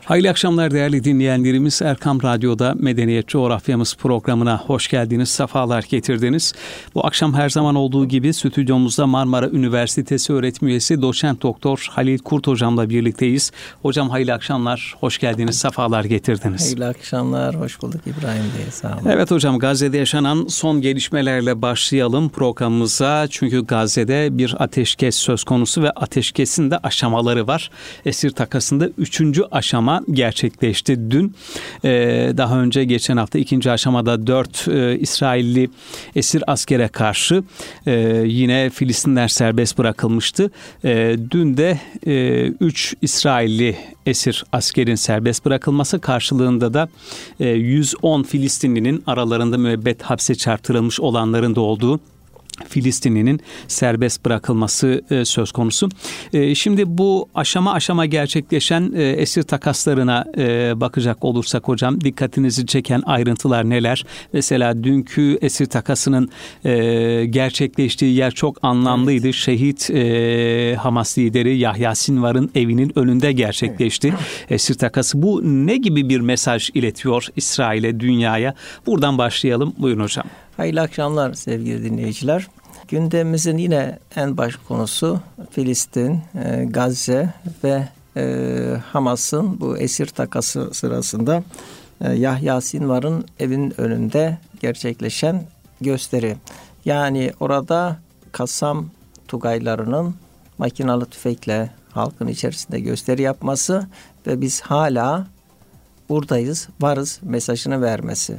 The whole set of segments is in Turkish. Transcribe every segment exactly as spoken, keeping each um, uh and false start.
Hayırlı akşamlar değerli dinleyenlerimiz. Erkam Radyo'da Medeniyet Coğrafyamız programına hoş geldiniz, sefalar getirdiniz. Bu akşam her zaman olduğu gibi stüdyomuzda Marmara Üniversitesi öğretim üyesi doçent doktor Halil Kurt hocamla birlikteyiz. Hocam hayırlı akşamlar, hoş geldiniz, sefalar getirdiniz. Hayırlı akşamlar, hoş bulduk İbrahim Bey, sağ olun. Evet hocam, Gazze'de yaşanan son gelişmelerle başlayalım programımıza. Çünkü Gazze'de bir ateşkes söz konusu ve ateşkesin de aşamaları var. Esir takasında üçüncü aşama gerçekleşti dün. Ee, daha önce geçen hafta ikinci aşamada dört e, İsrailli esir askere karşı e, yine Filistinler serbest bırakılmıştı. E, dün de e, üç İsrailli esir askerin serbest bırakılması karşılığında da e, yüz on Filistinlinin, aralarında müebbet hapse çarptırılmış olanların da olduğu Filistinli'nin serbest bırakılması e, söz konusu. E, şimdi bu aşama aşama gerçekleşen e, esir takaslarına e, bakacak olursak hocam, dikkatinizi çeken ayrıntılar neler? Mesela dünkü esir takasının e, gerçekleştiği yer çok anlamlıydı. Evet. Şehit e, Hamas lideri Yahya Sinvar'ın evinin önünde gerçekleşti. Evet. Esir takası. Bu ne gibi bir mesaj iletiyor İsrail'e, dünyaya? Buradan başlayalım. Buyurun hocam. Hayırlı akşamlar sevgili dinleyiciler. Gündemimizin yine en baş konusu Filistin, e, Gazze ve e, Hamas'ın bu esir takası sırasında e, Yahya Sinvar'ın evinin önünde gerçekleşen gösteri. Yani orada Kassam Tugaylarının makinalı tüfekle halkın içerisinde gösteri yapması ve biz hala buradayız, varız mesajını vermesi.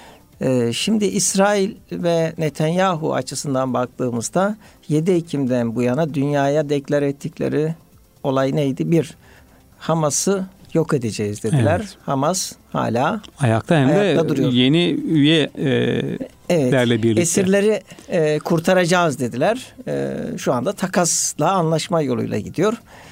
Şimdi İsrail ve Netanyahu açısından baktığımızda yedi Ekim'den bu yana dünyaya deklar ettikleri olay neydi? Bir, Hamas'ı yok edeceğiz dediler. Evet. Hamas hala ayakta, hem ayakta de duruyor. Yeni üyelerle evet, birlikte. Esirleri e, kurtaracağız dediler. E, şu anda takasla, anlaşma yoluyla gidiyor.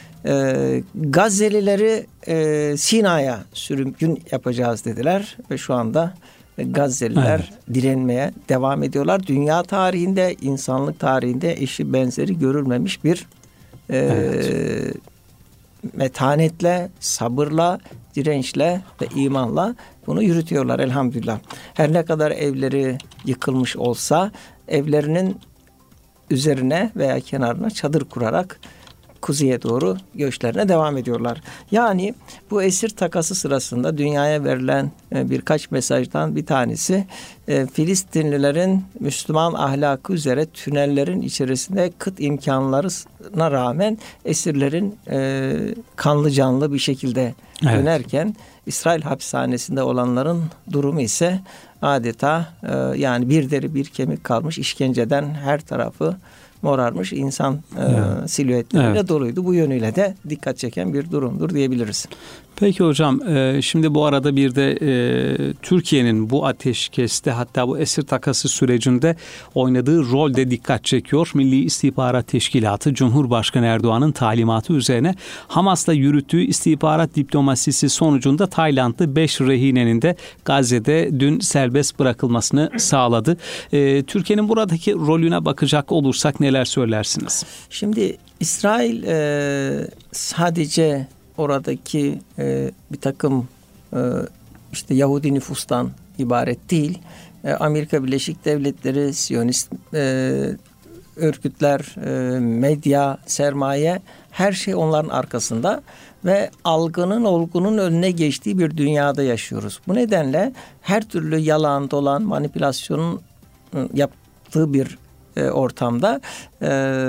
E, Gazze'lileri e, Sina'ya sürgün yapacağız dediler ve şu anda Gazze'liler evet. direnmeye devam ediyorlar. Dünya tarihinde, insanlık tarihinde eşi benzeri görülmemiş bir e, evet. metanetle, sabırla, dirençle ve imanla bunu yürütüyorlar elhamdülillah. Her ne kadar evleri yıkılmış olsa evlerinin üzerine veya kenarına çadır kurarak kuzeye doğru göçlerine devam ediyorlar. Yani bu esir takası sırasında dünyaya verilen birkaç mesajdan bir tanesi Filistinlilerin Müslüman ahlakı üzere tünellerin içerisinde kıt imkanlarına rağmen esirlerin kanlı canlı bir şekilde evet. dönerken İsrail hapishanesinde olanların durumu ise adeta yani bir deri bir kemik kalmış, işkenceden her tarafı morarmış insan evet. e, silüetleriyle evet. doluydu. Bu yönüyle de dikkat çeken bir durumdur diyebiliriz. Peki hocam, e, şimdi bu arada bir de e, Türkiye'nin bu ateşkeste, hatta bu esir takası sürecinde oynadığı rol de dikkat çekiyor. Milli İstihbarat Teşkilatı Cumhurbaşkanı Erdoğan'ın talimatı üzerine Hamas'la yürüttüğü istihbarat diplomasisi sonucunda Taylandlı beş rehinenin de Gazze'de dün serbest bırakılmasını sağladı. E, Türkiye'nin buradaki rolüne bakacak olursak neler söylersiniz? Şimdi İsrail e, sadece oradaki e, bir takım e, işte Yahudi nüfustan ibaret değil. E, Amerika Birleşik Devletleri, Siyonist e, örgütler, e, medya, sermaye, her şey onların arkasında ve algının, olgunun önüne geçtiği bir dünyada yaşıyoruz. Bu nedenle her türlü yalan, dolan, manipülasyonun yaptığı bir e, ortamda e,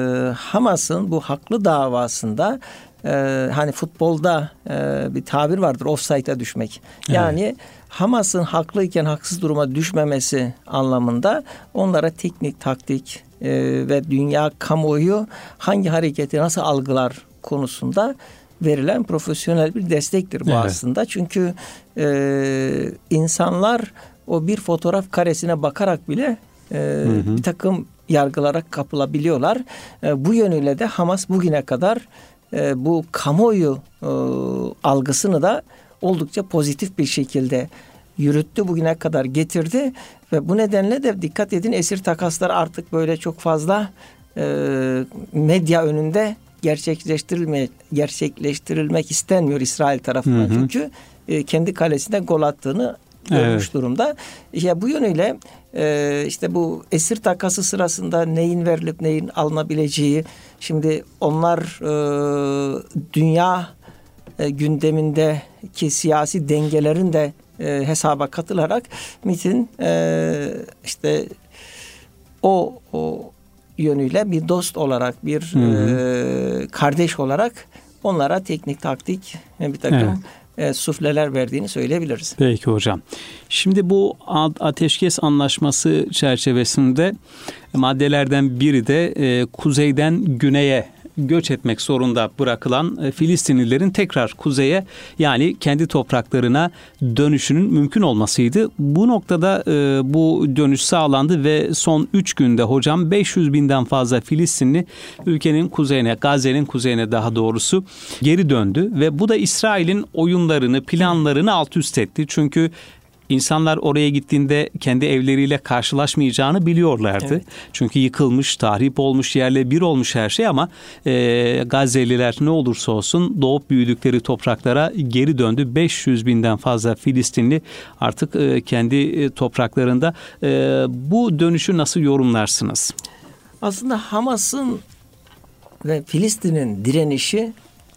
Hamas'ın bu haklı davasında Ee, hani futbolda e, bir tabir vardır, offside'a düşmek. Yani evet. Hamas'ın haklıyken haksız duruma düşmemesi anlamında onlara teknik, taktik e, ve dünya kamuoyu hangi hareketi nasıl algılar konusunda verilen profesyonel bir destektir bu evet. aslında. Çünkü e, insanlar o bir fotoğraf karesine bakarak bile e, hı hı. bir takım yargılara kapılabiliyorlar. E, bu yönüyle de Hamas bugüne kadar E, bu kamuoyu e, algısını da oldukça pozitif bir şekilde yürüttü, bugüne kadar getirdi ve bu nedenle de dikkat edin, esir takasları artık böyle çok fazla e, medya önünde gerçekleştirilme gerçekleştirilmek istenmiyor İsrail tarafından. Hı hı. Çünkü e, kendi kalesinde gol attığını görmüş evet. durumda. Ya bu yönüyle e, işte bu esir takası sırasında neyin verilip neyin alınabileceği, şimdi onlar e, dünya e, gündemindeki siyasi dengelerin de e, hesaba katılarak MİT'in e, işte o, o yönüyle bir dost olarak, bir hı hı. E, kardeş olarak onlara teknik, taktik bir takım evet. E, sufleler verdiğini söyleyebiliriz. Peki hocam. Şimdi bu ateşkes anlaşması çerçevesinde maddelerden biri de e, kuzeyden güneye göç etmek zorunda bırakılan e, Filistinlilerin tekrar kuzeye, yani kendi topraklarına dönüşünün mümkün olmasıydı. Bu noktada e, bu dönüş sağlandı ve son üç günde hocam beş yüz binden fazla Filistinli ülkenin kuzeyine, Gazze'nin kuzeyine daha doğrusu geri döndü ve bu da İsrail'in oyunlarını, planlarını alt üst etti. Çünkü İnsanlar oraya gittiğinde kendi evleriyle karşılaşmayacağını biliyorlardı. Evet. Çünkü yıkılmış, tahrip olmuş, yerle bir olmuş her şey, ama e, Gazze'liler ne olursa olsun doğup büyüdükleri topraklara geri döndü. beş yüz binden fazla Filistinli artık e, kendi e, topraklarında. E, bu dönüşü nasıl yorumlarsınız? Aslında Hamas'ın ve Filistin'in direnişi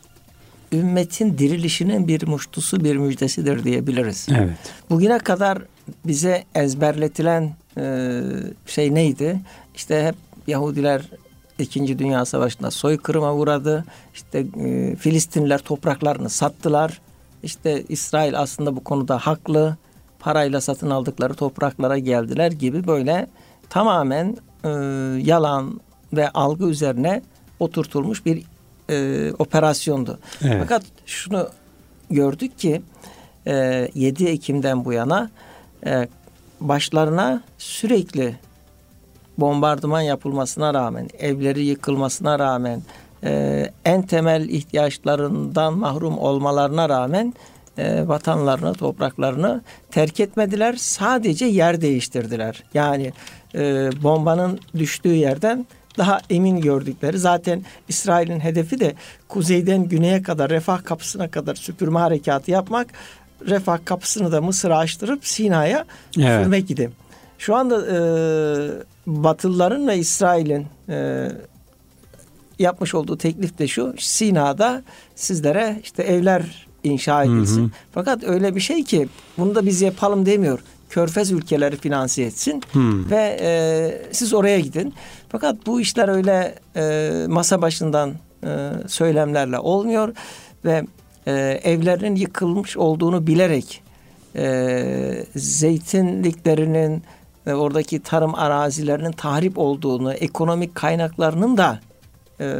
ümmetin dirilişinin bir muştusu, bir müjdesidir diyebiliriz. Evet. Bugüne kadar bize ezberletilen e, şey neydi? İşte hep Yahudiler İkinci Dünya Savaşı'nda soykırıma uğradı. İşte e, Filistinliler topraklarını sattılar. İşte İsrail aslında bu konuda haklı. Parayla satın aldıkları topraklara geldiler gibi böyle tamamen e, yalan ve algı üzerine oturtulmuş bir E, operasyondu. Evet. Fakat şunu gördük ki e, yedi Ekim'den bu yana e, başlarına sürekli bombardıman yapılmasına rağmen, evleri yıkılmasına rağmen, e, en temel ihtiyaçlarından mahrum olmalarına rağmen e, vatanlarını, topraklarını terk etmediler. Sadece yer değiştirdiler. Yani e, bombanın düştüğü yerden daha emin gördükleri. Zaten İsrail'in hedefi de kuzeyden güneye kadar, Refah kapısına kadar süpürme harekatı yapmak. Refah kapısını da Mısır'a açtırıp Sina'ya evet. sürmek idi. Şu anda e, Batılıların ve İsrail'in e, yapmış olduğu teklif de şu: Sina'da sizlere işte evler inşa edilsin. Hı hı. Fakat öyle bir şey ki bunu da biz yapalım demiyor. Körfez ülkeleri finanse etsin hmm. ve e, siz oraya gidin. Fakat bu işler öyle e, masa başından e, söylemlerle olmuyor ve e, evlerinin yıkılmış olduğunu bilerek e, zeytinliklerinin ve oradaki tarım arazilerinin tahrip olduğunu, ekonomik kaynaklarının da e,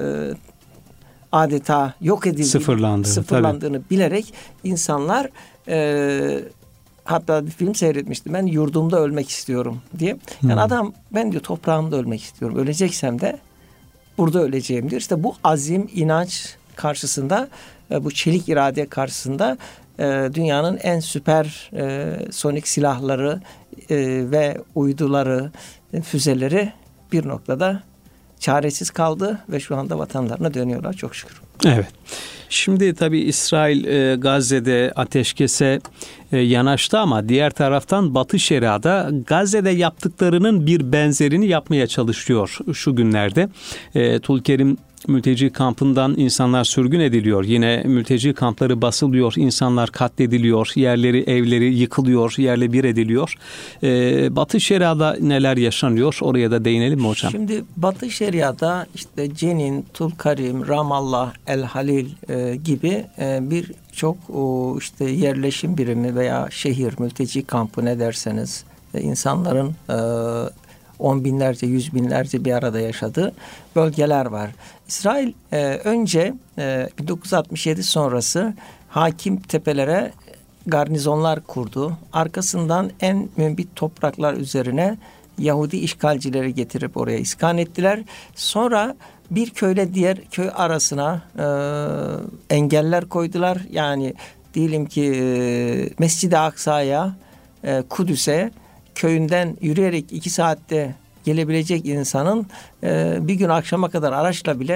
adeta yok edildiğini, sıfırlandığını, sıfırlandığını bilerek insanlar e, hatta bir film seyretmiştim ben, yurdumda ölmek istiyorum diye. Yani hmm. adam, ben diyor toprağımda ölmek istiyorum. Öleceksem de burada öleceğim diyor. İşte bu azim, inanç karşısında, bu çelik irade karşısında dünyanın en süper sonik silahları ve uyduları, füzeleri bir noktada çaresiz kaldı ve şu anda vatanlarına dönüyorlar çok şükür. Evet. Şimdi tabii İsrail e, Gazze'de ateşkese e, yanaştı, ama diğer taraftan Batı Şeria'da Gazze'de yaptıklarının bir benzerini yapmaya çalışıyor şu günlerde. E, Tulkerim mülteci kampından insanlar sürgün ediliyor. Yine mülteci kampları basılıyor. İnsanlar katlediliyor. Yerleri, evleri yıkılıyor. Yerle bir ediliyor. Ee, Batı Şeria'da neler yaşanıyor? Oraya da değinelim mi hocam? Şimdi Batı Şeria'da işte Cenin, Tulkarim, Ramallah, El Halil e, gibi e, birçok işte yerleşim birimi veya şehir, mülteci kampı ne derseniz e, insanların e, on binlerce, yüz binlerce bir arada yaşadığı bölgeler var. İsrail e, önce e, bin dokuz yüz altmış yedi sonrası hakim tepelere garnizonlar kurdu. Arkasından en mümbit topraklar üzerine Yahudi işgalcileri getirip oraya iskan ettiler. Sonra bir köyle diğer köy arasına e, engeller koydular. Yani diyelim ki e, Mescid-i Aksa'ya, e, Kudüs'e köyünden yürüyerek iki saatte gelebilecek insanın e, bir gün akşama kadar araçla bile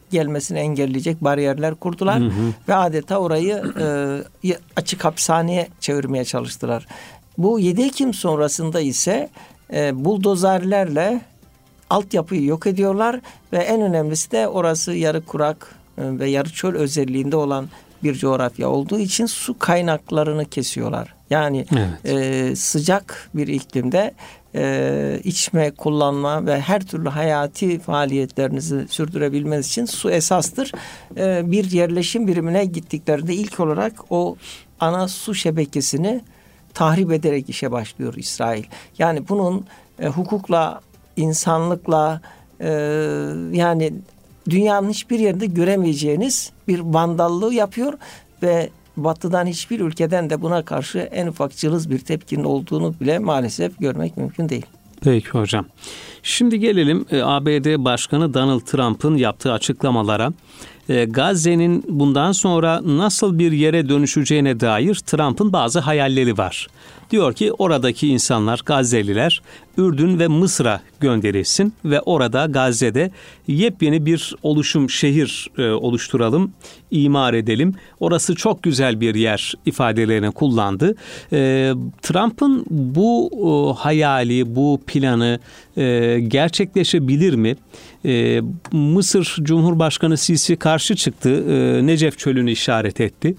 gelmesini engelleyecek bariyerler kurdular. Hı hı. Ve adeta orayı e, açık hapishaneye çevirmeye çalıştılar. Bu yedi Ekim sonrasında ise e, buldozerlerle altyapıyı yok ediyorlar ve en önemlisi de orası yarı kurak e, ve yarı çöl özelliğinde olan bir coğrafya olduğu için su kaynaklarını kesiyorlar. Yani evet. e, sıcak bir iklimde e, içme, kullanma ve her türlü hayati faaliyetlerinizi sürdürebilmeniz için su esastır. E, bir yerleşim birimine gittiklerinde ilk olarak o ana su şebekesini tahrip ederek işe başlıyor İsrail. Yani bunun e, hukukla, insanlıkla e, yani dünyanın hiçbir yerinde göremeyeceğiniz bir vandallığı yapıyor ve Batı'dan hiçbir ülkeden de buna karşı en ufak cılız bir tepkinin olduğunu bile maalesef görmek mümkün değil. Peki hocam. Şimdi gelelim A B D Başkanı Donald Trump'ın yaptığı açıklamalara. Gazze'nin bundan sonra nasıl bir yere dönüşeceğine dair Trump'ın bazı hayalleri var. Diyor ki oradaki insanlar, Gazze'liler Ürdün ve Mısır'a gönderilsin ve orada Gazze'de yepyeni bir oluşum, şehir e, oluşturalım, imar edelim. Orası çok güzel bir yer ifadelerini kullandı. E, Trump'ın bu e, hayali, bu planı e, gerçekleşebilir mi? E, Mısır Cumhurbaşkanı Sisi karşı çıktı. E, Necef Çölü'nü işaret etti.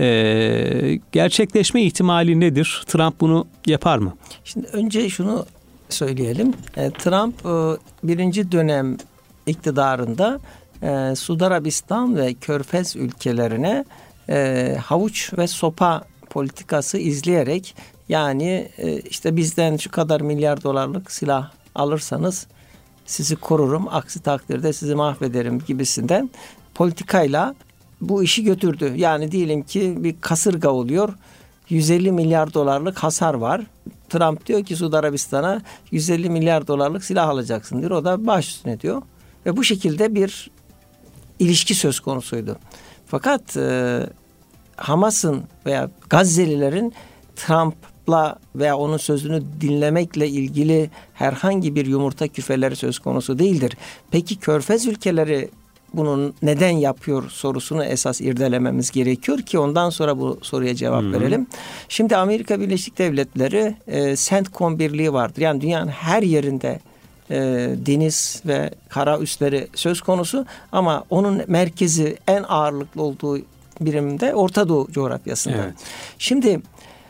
E, gerçekleşme ihtimali nedir? Trump bunu yapar mı? Şimdi önce şunu söyleyelim. E, Trump e, birinci dönem iktidarında e, Suudi Arabistan ve Körfez ülkelerine e, havuç ve sopa politikası izleyerek yani e, işte bizden şu kadar milyar dolarlık silah alırsanız sizi korurum, aksi takdirde sizi mahvederim gibisinden politikayla bu işi götürdü. Yani diyelim ki bir kasırga oluyor, yüz elli milyar dolarlık hasar var. Trump diyor ki Suudi Arabistan'a yüz elli milyar dolarlık silah alacaksın diyor. O da baş üstüne diyor. Ve bu şekilde bir ilişki söz konusuydu. Fakat e, Hamas'ın veya Gazze'lilerin Trump'la veya onun sözünü dinlemekle ilgili herhangi bir yumurta küfeleri söz konusu değildir. Peki Körfez ülkeleri bunu neden yapıyor sorusunu esas irdelememiz gerekiyor ki ondan sonra bu soruya cevap hmm. verelim. Şimdi Amerika Birleşik Devletleri e, CENTCOM birliği vardır. Yani dünyanın her yerinde e, deniz ve kara üsleri söz konusu ama onun merkezi en ağırlıklı olduğu birimde Orta Doğu coğrafyasında. Evet. Şimdi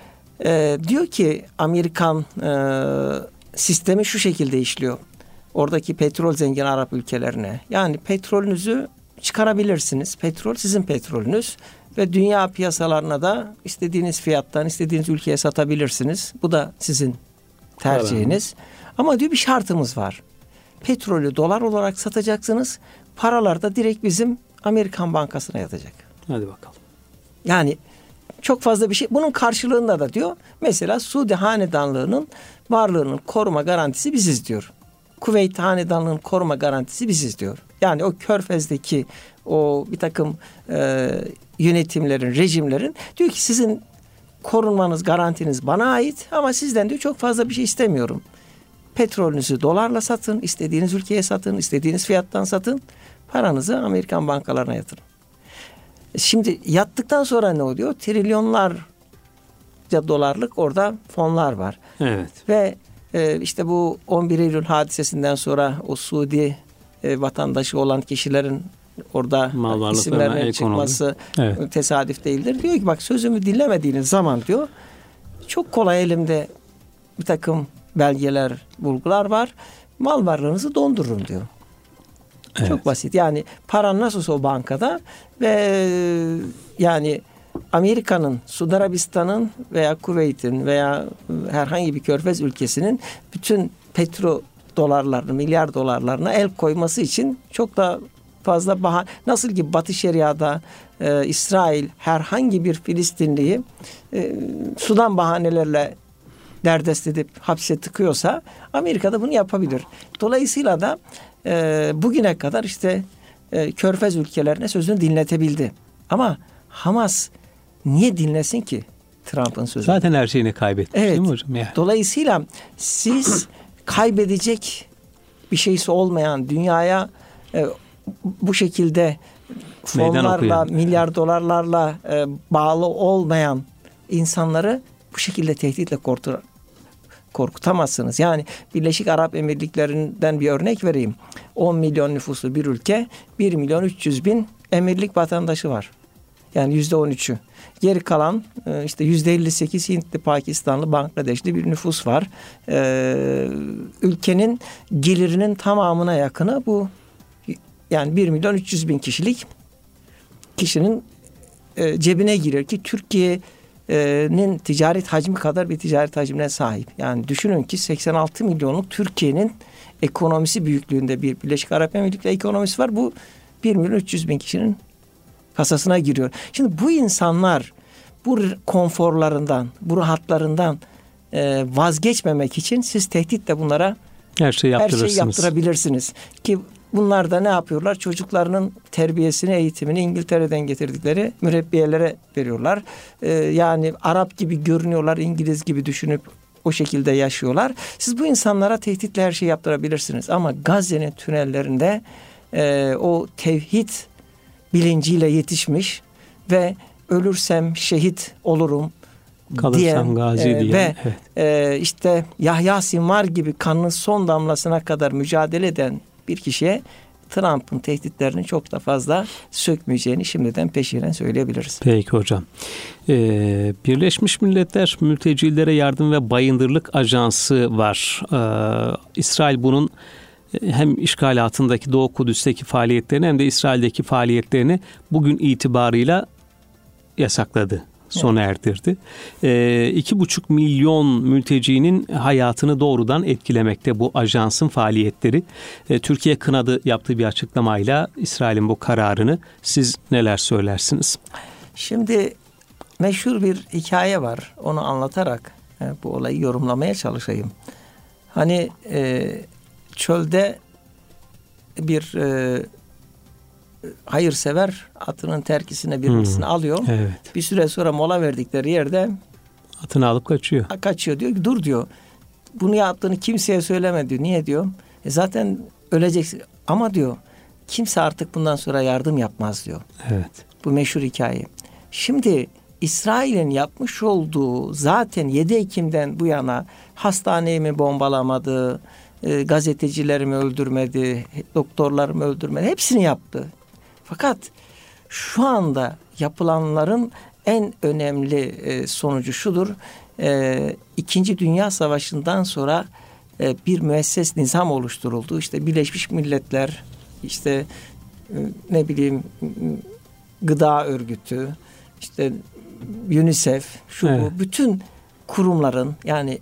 e, diyor ki Amerikan e, sistemi şu şekilde işliyor. Oradaki petrol zengin Arap ülkelerine. Yani petrolünüzü çıkarabilirsiniz. Petrol sizin petrolünüz ve dünya piyasalarına da istediğiniz fiyattan istediğiniz ülkeye satabilirsiniz. Bu da sizin tercihiniz. Evet. Ama diyor bir şartımız var. Petrolü dolar olarak satacaksınız. Paralar da direkt bizim Amerikan bankasına yatacak. Hadi bakalım. Yani çok fazla bir şey. Bunun karşılığında da diyor mesela Suudi Hanedanlığı'nın varlığının koruma garantisi biziz diyor. Kuveyt Hanedanlığı'nın koruma garantisi biziz diyor. Yani o Körfez'deki o bir takım e, yönetimlerin, rejimlerin diyor ki sizin korunmanız, garantiniz bana ait ama sizden diyor çok fazla bir şey istemiyorum. Petrolünüzü dolarla satın, istediğiniz ülkeye satın, istediğiniz fiyattan satın, paranızı Amerikan bankalarına yatırın. Şimdi yattıktan sonra ne oluyor? Trilyonlarca dolarlık orada fonlar var. Evet. Ve e, işte bu on bir Eylül hadisesinden sonra o Suudi e, vatandaşı olan kişilerin orada isimlerinin çıkması evet. tesadüf değildir. Diyor ki bak sözümü dinlemediğiniz zaman diyor çok kolay elimde bir takım belgeler, bulgular var. Mal varlığınızı dondururum diyor. Evet. Çok basit. Yani paran nasılsa o bankada ve yani Amerika'nın, Suudi Arabistan'ın veya Kuveyt'in veya herhangi bir körfez ülkesinin bütün petro dolarlarını, milyar dolarlarına el koyması için çok da fazla bahane. Nasıl ki Batı Şeria'da e, İsrail herhangi bir Filistinliyi e, sudan bahanelerle derdest edip hapse tıkıyorsa Amerika'da bunu yapabilir. Dolayısıyla da e, bugüne kadar işte e, körfez ülkelerine sözünü dinletebildi. Ama Hamas niye dinlesin ki Trump'ın sözünü? Zaten her şeyini kaybetti. Evet. Değil mi hocam? Yani. Dolayısıyla siz kaybedecek bir şeysi olmayan dünyaya e, bu şekilde fonlarla, milyar dolarlarla e, bağlı olmayan insanları bu şekilde tehditle korkutur, korkutamazsınız. Yani Birleşik Arap Emirlikleri'nden bir örnek vereyim. on milyon nüfuslu bir ülke, bir milyon üç yüz bin emirlik vatandaşı var. Yani yüzde on üçü. Geri kalan işte yüzde elli sekiz Hintli, Pakistanlı, Bangladeşli bir nüfus var. Ee, ülkenin gelirinin tamamına yakını bu. Yani bir milyon üç yüz bin kişilik kişinin e, cebine giriyor ki Türkiye'nin ticaret hacmi kadar bir ticaret hacmine sahip. Yani düşünün ki seksen altı milyonluk Türkiye'nin ekonomisi büyüklüğünde bir Birleşik Arap Emirlikleri ekonomisi var. Bu bir milyon üç yüz bin kişinin kasasına giriyor. Şimdi bu insanlar bu konforlarından, bu rahatlarından e, vazgeçmemek için siz tehditle bunlara her şeyi her şeyi yaptırabilirsiniz. Ki bunlar da ne yapıyorlar? Çocuklarının terbiyesini, eğitimini İngiltere'den getirdikleri mürebbiyelere veriyorlar. Ee, yani Arap gibi görünüyorlar, İngiliz gibi düşünüp o şekilde yaşıyorlar. Siz bu insanlara tehditle her şeyi yaptırabilirsiniz. Ama Gazze'nin tünellerinde e, o tevhid bilinciyle yetişmiş ve ölürsem şehit olurum kalırsam diyen, gazi e, diyen ve evet. e, işte Yahya Sinvar gibi kanının son damlasına kadar mücadele eden bir kişiye Trump'ın tehditlerini çok da fazla sökmeyeceğini şimdiden peşinen söyleyebiliriz. Peki hocam. Ee, Birleşmiş Milletler Mültecilere Yardım ve Bayındırlık Ajansı var. Ee, İsrail bunun hem işgalatındaki Doğu Kudüs'teki faaliyetlerini hem de İsrail'deki faaliyetlerini bugün itibarıyla yasakladı. Sona evet. erdirdi. E, iki buçuk milyon mültecinin hayatını doğrudan etkilemekte bu ajansın faaliyetleri. E, Türkiye kınadı yaptığı bir açıklamayla İsrail'in bu kararını. Siz neler söylersiniz? Şimdi meşhur bir hikaye var. Onu anlatarak e, bu olayı yorumlamaya çalışayım. Hani e, çölde bir e, hayırsever atının terkisine birisini hmm, alıyor. Evet. Bir süre sonra mola verdikleri yerde atını alıp kaçıyor. Kaçıyor diyor ki dur diyor. Bunu yaptığını kimseye söyleme diyor. Niye diyor? E zaten öleceksin. Ama diyor kimse artık bundan sonra yardım yapmaz diyor. Evet. Bu meşhur hikaye. Şimdi İsrail'in yapmış olduğu zaten yedi Ekim'den bu yana hastaneyi mi bombalamadı, e, gazetecilerimi öldürmedi, doktorlarımı öldürmedi. Hepsini yaptı. Fakat şu anda yapılanların en önemli e, sonucu şudur. E, İkinci Dünya Savaşı'ndan sonra e, bir müesses nizam oluşturuldu. İşte Birleşmiş Milletler, işte e, ne bileyim Gıda Örgütü, işte UNICEF, şu evet. bu bütün kurumların yani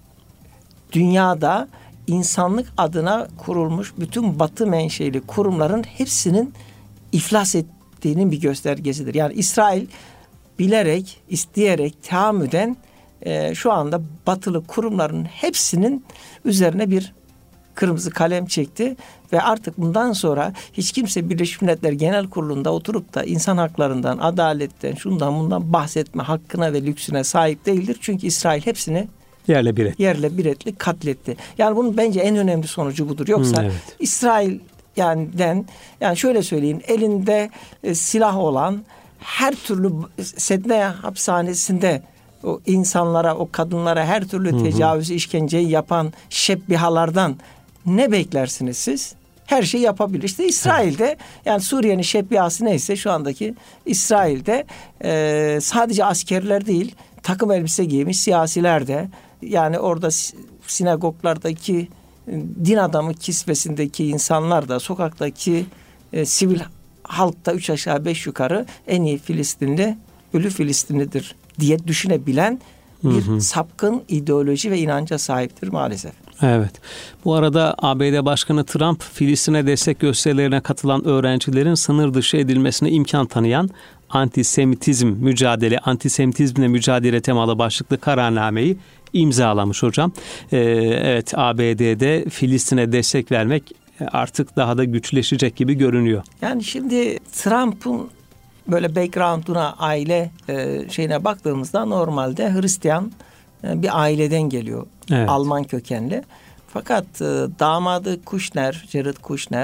dünyada insanlık adına kurulmuş bütün Batı menşeli kurumların hepsinin iflas ettiğinin bir göstergesidir. Yani İsrail bilerek, isteyerek, tahammüden e, şu anda batılı kurumların hepsinin üzerine bir kırmızı kalem çekti ve artık bundan sonra hiç kimse Birleşmiş Milletler Genel Kurulu'nda oturup da insan haklarından, adaletten, şundan bundan bahsetme hakkına ve lüksüne sahip değildir. Çünkü İsrail hepsini yerle bir etti. Yerle bir etti, katletti. Yani bunun bence en önemli sonucu budur. Yoksa hmm, evet. İsrail yani den yani şöyle söyleyeyim, elinde e, silah olan her türlü Sedne hapishanesinde o insanlara, o kadınlara her türlü hı hı. tecavüzü, işkenceyi yapan şebbihalardan ne beklersiniz siz? Her şeyi yapabilir. İşte İsrail'de yani Suriye'nin şebbihası neyse şu andaki İsrail'de e, sadece askerler değil, takım elbise giymiş siyasiler de yani orada sinagoglardaki din adamı kisvesindeki insanlar da sokaktaki e, sivil halkta üç aşağı beş yukarı en iyi Filistinli ölü Filistinlidir diye düşünebilen bir hı hı. sapkın ideoloji ve inanca sahiptir maalesef. Evet. Bu arada A B D Başkanı Trump Filistin'e destek gösterilerine katılan öğrencilerin sınır dışı edilmesine imkan tanıyan antisemitizm mücadele, antisemitizmle mücadele temalı başlıklı kararnameyi imzalamış hocam. Ee, evet A B D'de Filistin'e destek vermek artık daha da güçleşecek gibi görünüyor. Yani şimdi Trump'ın böyle background'una, aile e, şeyine baktığımızda normalde Hristiyan e, bir aileden geliyor. Evet. Alman kökenli. Fakat e, damadı Kushner, Jared Kushner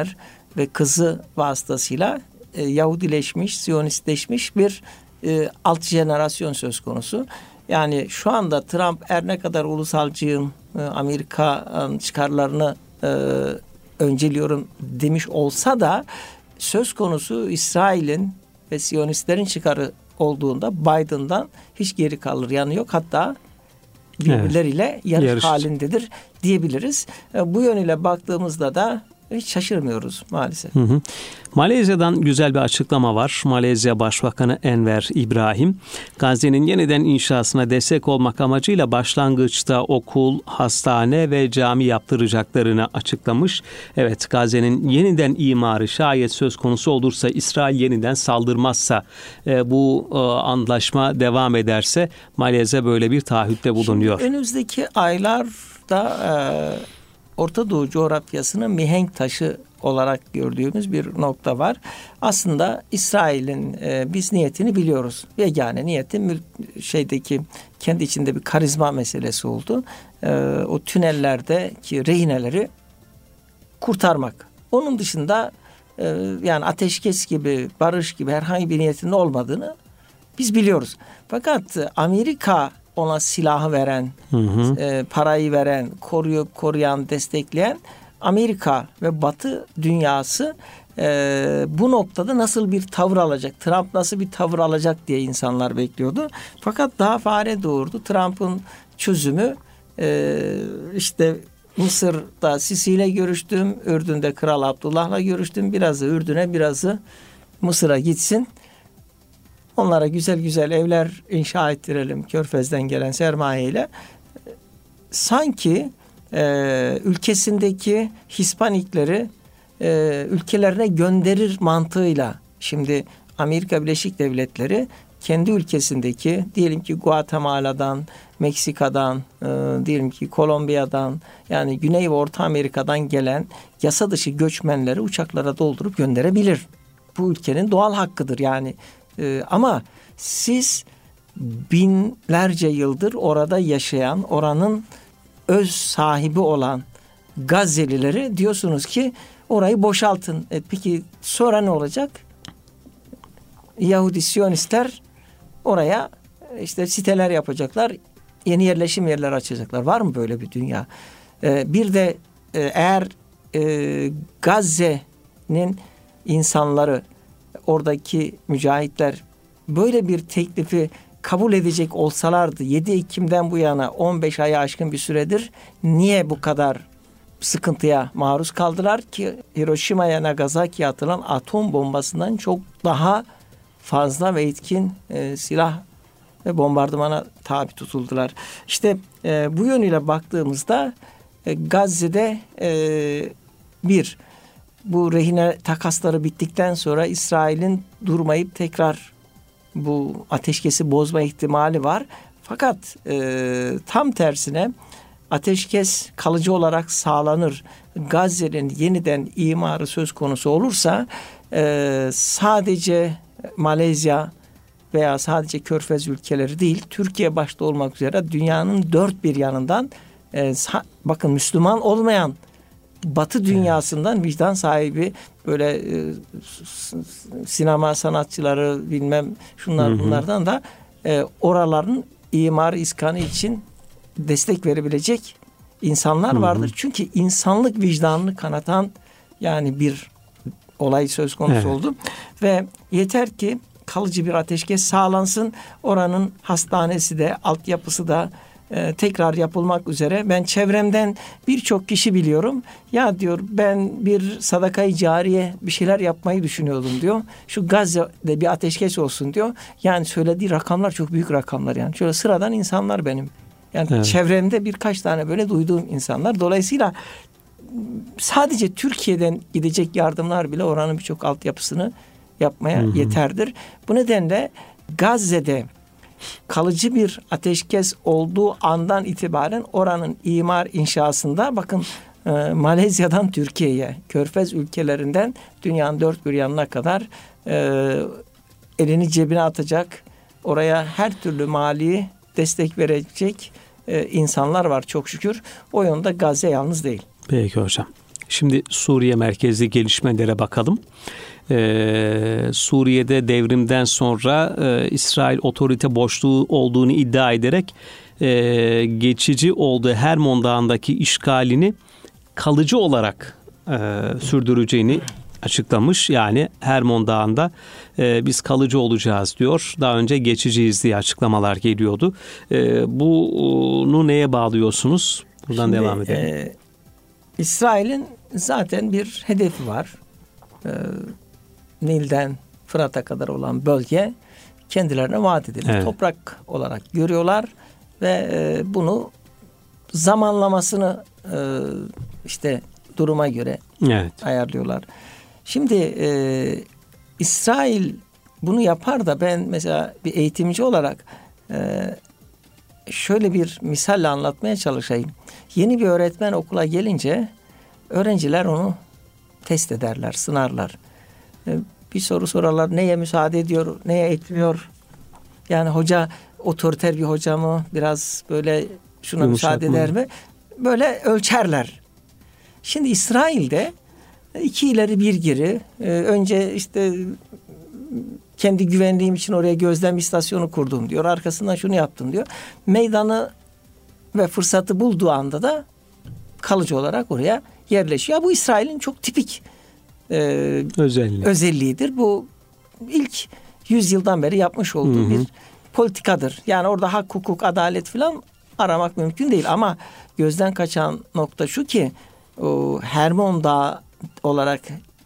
ve kızı vasıtasıyla e, Yahudileşmiş, Siyonistleşmiş bir e, alt jenerasyon söz konusu. Yani şu anda Trump her ne kadar ulusalcıyım, e, Amerika çıkarlarını e, önceliyorum demiş olsa da söz konusu İsrail'in ve Siyonistlerin çıkarı olduğunda Biden'dan hiç geri kalır yanı yok. Hatta birbirleriyle evet, yarış, yarış halindedir diyebiliriz. E, bu yönüyle baktığımızda da hiç şaşırmıyoruz maalesef. Hı hı. Malezya'dan güzel bir açıklama var. Malezya Başbakanı Enver İbrahim, Gazze'nin yeniden inşasına destek olmak amacıyla başlangıçta okul, hastane ve cami yaptıracaklarını açıklamış. Evet, Gazze'nin yeniden imarı şayet söz konusu olursa, İsrail yeniden saldırmazsa, e, bu e, antlaşma devam ederse Malezya böyle bir taahhütte bulunuyor. Şimdi önümüzdeki aylarda e, Orta Doğu coğrafyasının mihenk taşı olarak gördüğümüz bir nokta var. Aslında İsrail'in e, biz niyetini biliyoruz. Yegane niyeti şeydeki kendi içinde bir karizma meselesi oldu. E, o tünellerdeki rehineleri kurtarmak. Onun dışında e, yani ateşkes gibi, barış gibi herhangi bir niyetinin olmadığını biz biliyoruz. Fakat Amerika ona silahı veren, hı hı. E, parayı veren, koruyup koruyan, destekleyen Amerika ve Batı dünyası e, bu noktada nasıl bir tavır alacak, Trump nasıl bir tavır alacak diye insanlar bekliyordu. Fakat daha fare doğurdu. Trump'ın çözümü e, işte Mısır'da Sisi ile görüştüm, Ürdün'de Kral Abdullah'la görüştüm. Birazı Ürdün'e, birazı Mısır'a gitsin. Onlara güzel güzel evler inşa ettirelim Körfez'den gelen sermayeyle. Sanki e, ülkesindeki Hispanikleri e, ülkelerine gönderir mantığıyla. Şimdi Amerika Birleşik Devletleri kendi ülkesindeki diyelim ki Guatemala'dan, Meksika'dan, e, diyelim ki Kolombiya'dan, yani Güney ve Orta Amerika'dan gelen yasa dışı göçmenleri uçaklara doldurup gönderebilir. Bu ülkenin doğal hakkıdır yani. Ee, ama siz binlerce yıldır orada yaşayan, oranın öz sahibi olan Gazze'lileri diyorsunuz ki orayı boşaltın. E, peki sonra ne olacak? Yahudi Siyonistler oraya işte siteler yapacaklar, yeni yerleşim yerleri açacaklar. Var mı böyle bir dünya? Ee, bir de e, eğer e, Gazze'nin insanları, oradaki mücahitler böyle bir teklifi kabul edecek olsalardı yedi Ekim'den bu yana on beş aya aşkın bir süredir niye bu kadar sıkıntıya maruz kaldılar ki? Hiroşima'ya, Nagasaki'ye atılan atom bombasından çok daha fazla ve etkin e, silah ve bombardımana tabi tutuldular. İşte e, bu yönüyle baktığımızda e, Gazze'de e, bir bu rehine takasları bittikten sonra İsrail'in durmayıp tekrar bu ateşkesi bozma ihtimali var. Fakat e, tam tersine ateşkes kalıcı olarak sağlanır, Gazze'nin yeniden imarı söz konusu olursa e, sadece Malezya veya sadece Körfez ülkeleri değil, Türkiye başta olmak üzere dünyanın dört bir yanından e, bakın Müslüman olmayan Batı dünyasından evet, vicdan sahibi böyle e, sinema sanatçıları bilmem şunlar, hı hı, bunlardan da e, oraların imar iskanı için destek verebilecek insanlar, hı hı, vardır. Çünkü insanlık vicdanını kanatan yani bir olay söz konusu, evet, oldu. Ve yeter ki kalıcı bir ateşkes sağlansın. Oranın hastanesi de altyapısı da Ee, tekrar yapılmak üzere. Ben çevremden birçok kişi biliyorum. Ya diyor ben bir sadakayı cariye bir şeyler yapmayı düşünüyordum diyor. Şu Gazze'de bir ateşkes olsun diyor. Yani söylediği rakamlar çok büyük rakamlar yani. Şöyle sıradan insanlar benim. Yani evet, çevremde birkaç tane böyle duyduğum insanlar. Dolayısıyla sadece Türkiye'den gidecek yardımlar bile oranın birçok altyapısını yapmaya, hı hı, yeterdir. Bu nedenle Gazze'de kalıcı bir ateşkes olduğu andan itibaren oranın imar inşasında bakın e, Malezya'dan Türkiye'ye, Körfez ülkelerinden dünyanın dört bir yanına kadar e, elini cebine atacak, oraya her türlü mali destek verecek e, insanlar var çok şükür. O yönde Gazze yalnız değil. Peki hocam. Şimdi Suriye merkezli gelişmelere bakalım. Ee, Suriye'de devrimden sonra e, İsrail otorite boşluğu olduğunu iddia ederek e, geçici olduğu Hermon Dağı'ndaki işgalini kalıcı olarak e, sürdüreceğini açıklamış. Yani Hermon Dağı'nda e, biz kalıcı olacağız diyor. Daha önce geçiciyiz diye açıklamalar geliyordu. E, bunu neye bağlıyorsunuz? Buradan Şimdi, devam edelim. E, İsrail'in zaten bir hedefi var. E, Nil'den Fırat'a kadar olan bölge kendilerine vaat edilir. Evet. Toprak olarak görüyorlar ve e, bunu zamanlamasını e, işte duruma göre evet. ayarlıyorlar. Şimdi e, İsrail bunu yapar da ben mesela bir eğitimci olarak e, şöyle bir misalle anlatmaya çalışayım. Yeni bir öğretmen okula gelince öğrenciler onu test ederler, sınarlar. E, bir soru sorarlar, neye müsaade ediyor, neye etmiyor? Yani hoca otoriter bir hoca mı, biraz böyle şuna Yumuşak müsaade mı? eder mi? Böyle ölçerler. Şimdi İsrail'de iki ileri bir geri. Ee, önce işte kendi güvenliğim için oraya gözlem istasyonu kurdum diyor. Arkasından şunu yaptım diyor. Meydanı ve fırsatı bulduğu anda da kalıcı olarak oraya yerleşiyor. Bu İsrail'in çok tipik e, Özelliği. özelliğidir. Bu ilk yüzyıldan beri yapmış olduğu hı hı. bir politikadır. Yani orada hak, hukuk, adalet falan aramak mümkün değil. Ama gözden kaçan nokta şu ki o Hermon Dağı olarak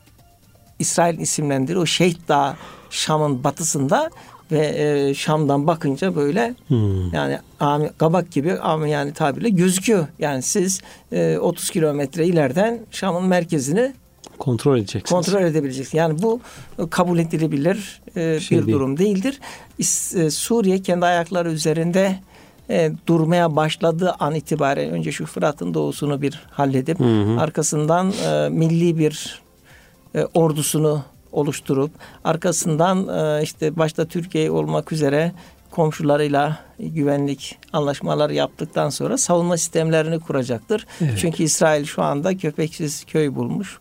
İsrail isimlendirir. O Şehit Dağı Şam'ın batısında ve e, Şam'dan bakınca böyle hmm. yani ami, kabak gibi ama yani tabirle gözüküyor. Yani siz e, otuz kilometre ileriden Şam'ın merkezini kontrol edeceksiniz. Kontrol edebileceksiniz. Yani bu kabul edilebilir e, şey bir değil. durum değildir. E, Suriye kendi ayakları üzerinde E, durmaya başladığı an itibaren önce şu Fırat'ın doğusunu bir halledip hı hı. arkasından e, milli bir e, ordusunu oluşturup arkasından e, işte başta Türkiye olmak üzere komşularıyla güvenlik anlaşmaları yaptıktan sonra savunma sistemlerini kuracaktır. Evet. Çünkü İsrail şu anda köpeksiz köy bulmuş.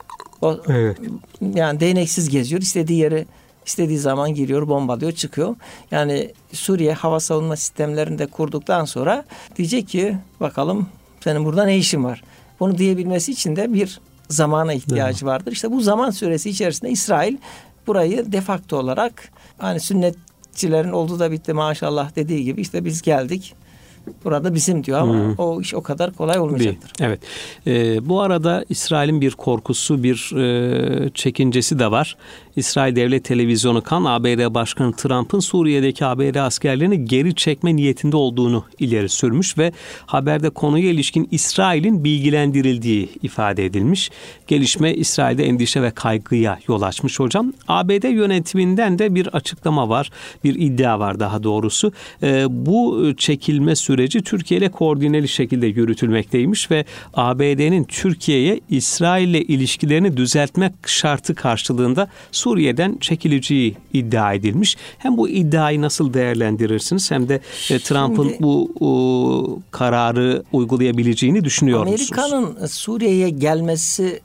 O, evet. Yani değneksiz geziyor. İstediği yere İstediği zaman giriyor, bombalıyor, çıkıyor. Yani Suriye hava savunma sistemlerini de kurduktan sonra diyecek ki bakalım senin burada ne işin var? Bunu diyebilmesi için de bir zamana ihtiyacı vardır. İşte bu zaman süresi içerisinde İsrail burayı de facto olarak hani sünnetçilerin oldu da bitti maşallah dediği gibi işte biz geldik. Burada bizim diyor ama hmm. o iş o kadar kolay olmayacaktır. Bir, evet. Ee, bu arada İsrail'in bir korkusu, bir e, çekincesi de var. İsrail Devlet Televizyonu kan A B D Başkanı Trump'ın Suriye'deki A B D askerlerini geri çekme niyetinde olduğunu ileri sürmüş ve haberde konuya ilişkin İsrail'in bilgilendirildiği ifade edilmiş. Gelişme İsrail'de endişe ve kaygıya yol açmış hocam. A B D yönetiminden de bir açıklama var, bir iddia var daha doğrusu. Ee, bu çekilme süreci Türkiye ile koordineli şekilde yürütülmekteymiş ve A B D'nin Türkiye'ye İsrail ile ilişkilerini düzeltmek şartı karşılığında Suriye'den çekileceği iddia edilmiş. Hem bu iddiayı nasıl değerlendirirsiniz hem de Şimdi, Trump'ın bu o, kararı uygulayabileceğini düşünüyor musunuz? Amerika'nın Suriye'ye gelmesi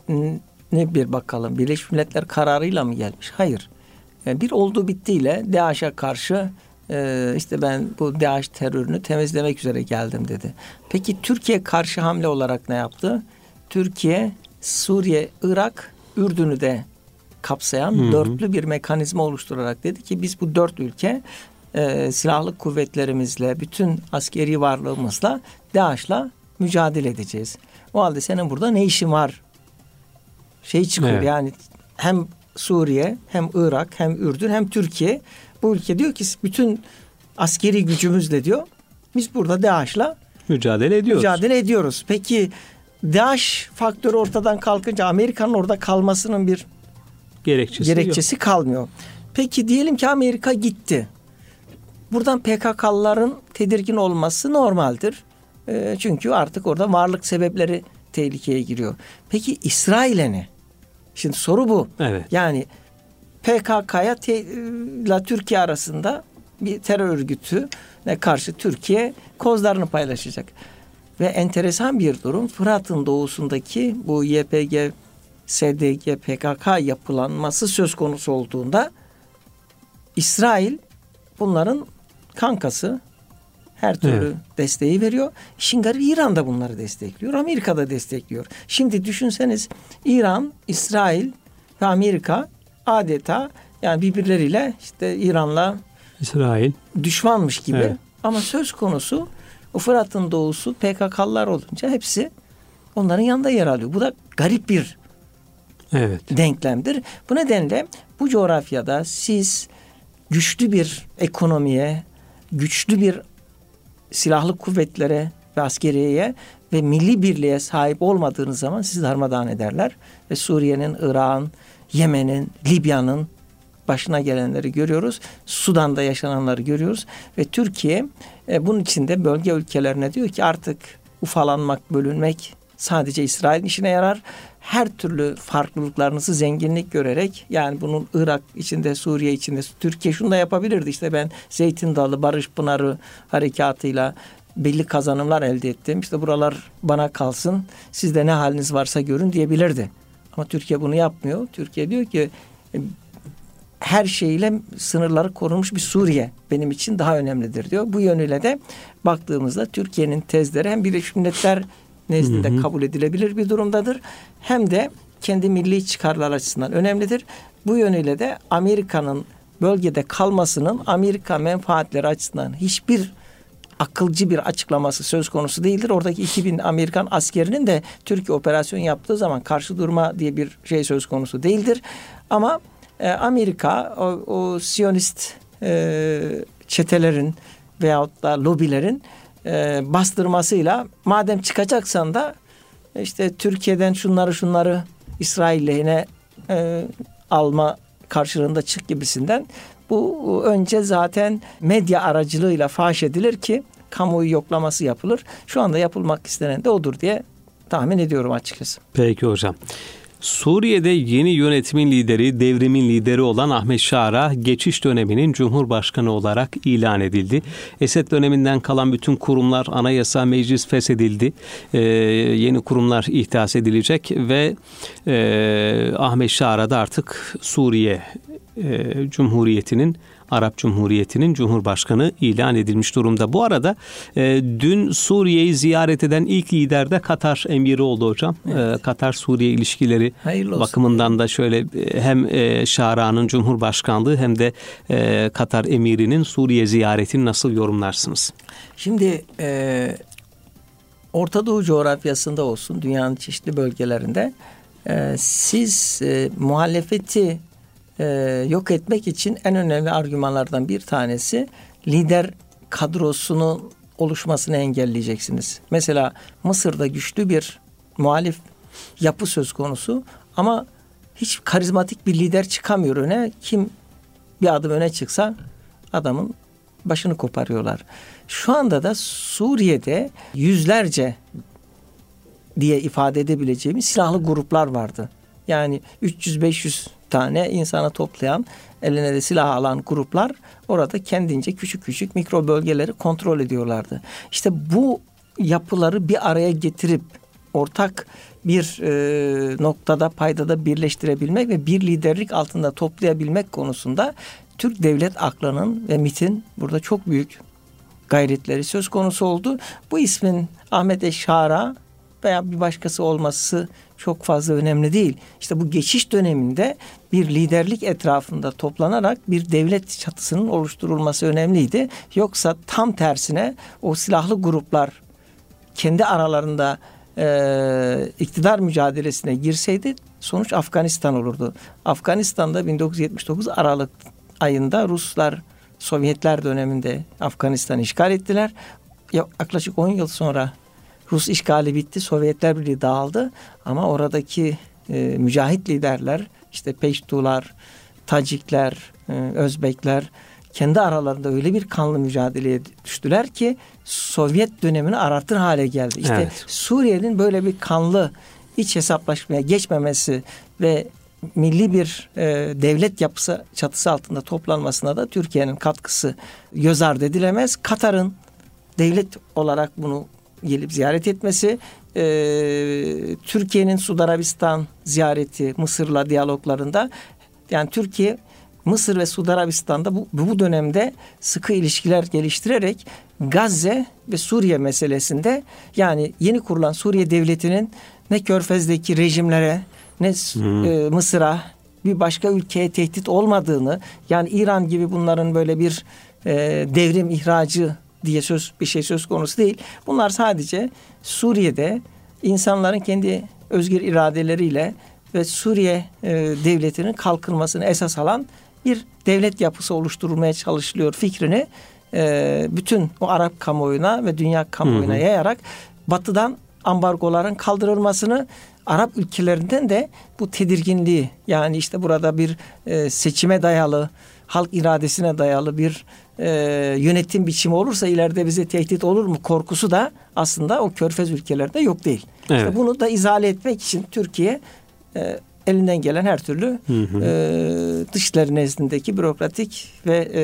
ne bir bakalım. Birleşmiş Milletler kararıyla mı gelmiş? Hayır. Yani bir olduğu bittiyle DAEŞ'e karşı e, işte ben bu DAEŞ terörünü temizlemek üzere geldim dedi. Peki Türkiye karşı hamle olarak ne yaptı? Türkiye, Suriye, Irak, Ürdün'ü de kapsayan hı hı. dörtlü bir mekanizma oluşturarak dedi ki biz bu dört ülke e, silahlı kuvvetlerimizle, bütün askeri varlığımızla DAEŞ'la mücadele edeceğiz. O halde senin burada ne işin var? Şey çıkıyor evet. yani hem Suriye, hem Irak, hem Ürdün, hem Türkiye bu ülke diyor ki bütün askeri gücümüzle diyor biz burada DAEŞ'la mücadele ediyoruz. Mücadele ediyoruz. Peki DAEŞ faktörü ortadan kalkınca Amerika'nın orada kalmasının bir gerekçesi, gerekçesi kalmıyor. Peki diyelim ki Amerika gitti. Buradan P K K'lıların tedirgin olması normaldir. E, çünkü artık orada varlık sebepleri tehlikeye giriyor. Peki İsrail'e ne? Şimdi soru bu. Evet. Yani P K K'ya ile Türkiye arasında bir terör örgütüne karşı Türkiye kozlarını paylaşacak. Ve enteresan bir durum, Fırat'ın doğusundaki bu Y P G, S D G, P K K yapılanması söz konusu olduğunda İsrail bunların kankası, her türlü evet. desteği veriyor. İşin garibi İran da bunları destekliyor. Amerika da destekliyor. Şimdi düşünseniz İran, İsrail ve Amerika adeta yani birbirleriyle işte İran'la İsrail düşmanmış gibi. Evet. Ama söz konusu o Fırat'ın doğusu P K K'lılar olunca hepsi onların yanında yer alıyor. Bu da garip bir evet. denklemdir. Bu nedenle bu coğrafyada siz güçlü bir ekonomiye, güçlü bir silahlı kuvvetlere ve askeriyeye ve milli birliğe sahip olmadığınız zaman sizi darmadağın ederler. Ve Suriye'nin, Irak'ın, Yemen'in, Libya'nın başına gelenleri görüyoruz. Sudan'da yaşananları görüyoruz. Ve Türkiye e, bunun içinde bölge ülkelerine diyor ki artık ufalanmak, bölünmek sadece İsrail'in işine yarar. Her türlü farklılıklarınızı zenginlik görerek, yani bunun Irak içinde, Suriye içinde, Türkiye şunu da yapabilirdi. İşte ben Zeytin Dalı, Barış Pınarı harekatıyla belli kazanımlar elde ettim. İşte buralar bana kalsın, siz de ne haliniz varsa görün diyebilirdi. Ama Türkiye bunu yapmıyor. Türkiye diyor ki her şeyle sınırları korunmuş bir Suriye benim için daha önemlidir diyor. Bu yönüyle de baktığımızda Türkiye'nin tezleri hem Birleşmiş Milletler nezdinde hı hı. kabul edilebilir bir durumdadır. Hem de kendi milli çıkarlar açısından önemlidir. Bu yönüyle de Amerika'nın bölgede kalmasının Amerika menfaatleri açısından hiçbir akılcı bir açıklaması söz konusu değildir. Oradaki iki bin Amerikan askerinin de Türkiye operasyon yaptığı zaman karşı durma diye bir şey söz konusu değildir. Ama e, Amerika o, o Siyonist e, çetelerin veyahut da lobilerin e, bastırmasıyla madem çıkacaksan da işte Türkiye'den şunları şunları İsrail lehine e, alma karşılığında çık gibisinden bu önce zaten medya aracılığıyla faş edilir ki kamuoyu yoklaması yapılır. Şu anda yapılmak istenen de odur diye tahmin ediyorum açıkçası. Peki hocam. Suriye'de yeni yönetimin lideri, devrimin lideri olan Ahmet Şara geçiş döneminin Cumhurbaşkanı olarak ilan edildi. Esed döneminden kalan bütün kurumlar, anayasa, meclis feshedildi. Ee, yeni kurumlar ihdas edilecek ve e, Ahmet Şara da artık Suriye e, Cumhuriyeti'nin Arap Cumhuriyeti'nin Cumhurbaşkanı ilan edilmiş durumda. Bu arada e, dün Suriye'yi ziyaret eden ilk lider de Katar emiri oldu hocam. Evet. E, Katar-Suriye ilişkileri bakımından da şöyle hem e, Şara'nın Cumhurbaşkanlığı hem de e, Katar emirinin Suriye ziyaretini nasıl yorumlarsınız? Şimdi e, Orta Doğu coğrafyasında olsun, dünyanın çeşitli bölgelerinde e, siz e, muhalefeti Ee, yok etmek için en önemli argümanlardan bir tanesi lider kadrosunun oluşmasını engelleyeceksiniz. Mesela Mısır'da güçlü bir muhalif yapı söz konusu ama hiç karizmatik bir lider çıkamıyor öne. Kim bir adım öne çıksa adamın başını koparıyorlar. Şu anda da Suriye'de yüzlerce diye ifade edebileceğimiz silahlı gruplar vardı. Yani üç yüz beş yüz tane insanı toplayan, eline de silah alan gruplar orada kendince küçük küçük mikro bölgeleri kontrol ediyorlardı. İşte bu yapıları bir araya getirip ortak bir e, noktada, paydada birleştirebilmek ve bir liderlik altında toplayabilmek konusunda Türk devlet aklının ve MİT'in burada çok büyük gayretleri söz konusu oldu. Bu ismin Ahmet Şara veya bir başkası olması çok fazla önemli değil. İşte bu geçiş döneminde bir liderlik etrafında toplanarak bir devlet çatısının oluşturulması önemliydi. Yoksa tam tersine o silahlı gruplar kendi aralarında e, iktidar mücadelesine girseydi sonuç Afganistan olurdu. Afganistan'da bin dokuz yüz yetmiş dokuz Aralık ayında Ruslar Sovyetler döneminde Afganistan'ı işgal ettiler. Yaklaşık on yıl sonra Rus işgali bitti, Sovyetler Birliği dağıldı ama oradaki e, mücahit liderler, işte Peştular, Tacikler, e, Özbekler kendi aralarında öyle bir kanlı mücadeleye düştüler ki Sovyet dönemini aratır hale geldi. İşte evet. Suriye'nin böyle bir kanlı iç hesaplaşmaya geçmemesi ve milli bir e, devlet yapısı çatısı altında toplanmasına da Türkiye'nin katkısı göz ardı edilemez. Katar'ın devlet olarak bunu gelip ziyaret etmesi, e, Türkiye'nin Suudi Arabistan ziyareti, Mısır'la diyaloglarında, yani Türkiye Mısır ve Suudi Arabistan'da bu, bu dönemde sıkı ilişkiler geliştirerek Gazze ve Suriye meselesinde, yani yeni kurulan Suriye devletinin ne Körfez'deki rejimlere ne hmm. e, Mısır'a, bir başka ülkeye tehdit olmadığını, yani İran gibi bunların böyle bir e, devrim ihracı diye söz bir şey söz konusu değil. Bunlar sadece Suriye'de insanların kendi özgür iradeleriyle ve Suriye e, devletinin kalkınmasını esas alan bir devlet yapısı oluşturulmaya çalışılıyor fikrini e, bütün o Arap kamuoyuna ve dünya kamuoyuna hı hı. yayarak Batı'dan ambargoların kaldırılmasını, Arap ülkelerinden de bu tedirginliği, yani işte burada bir e, seçime dayalı, halk iradesine dayalı bir e, yönetim biçimi olursa ileride bize tehdit olur mu korkusu da aslında o Körfez ülkelerinde yok değil. Evet. İşte bunu da izale etmek için Türkiye e, elinden gelen her türlü hı hı. E, dışişleri nezdindeki bürokratik ve e,